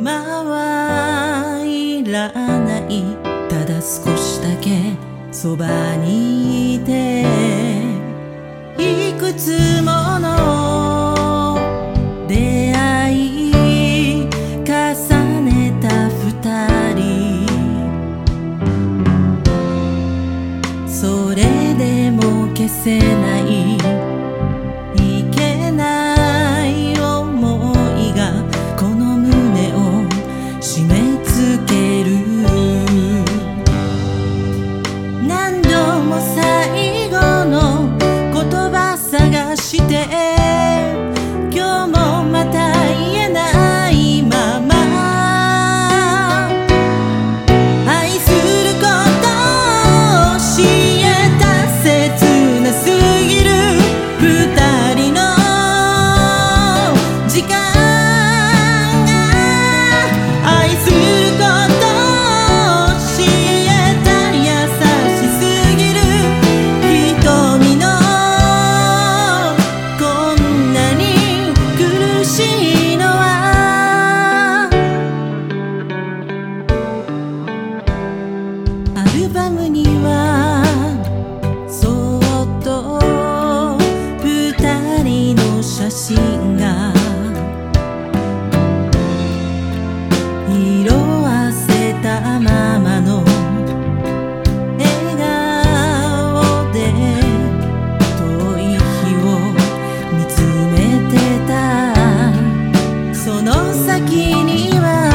今はいらない、ただ少しだけそばにいて、いくつもの出会い重ねた二人、それでも消せない、いけない思いがこの胸を締め付ける。何度も最後の言葉探して今日もまた言えないまま、愛することを教えた切なすぎる二人の時間が、愛することを教えた優しすぎる瞳の、こんなに苦しいのは。アルバムにはそっと二人の写真が、色あせたままの笑顔で遠い日を見つめてた。その先には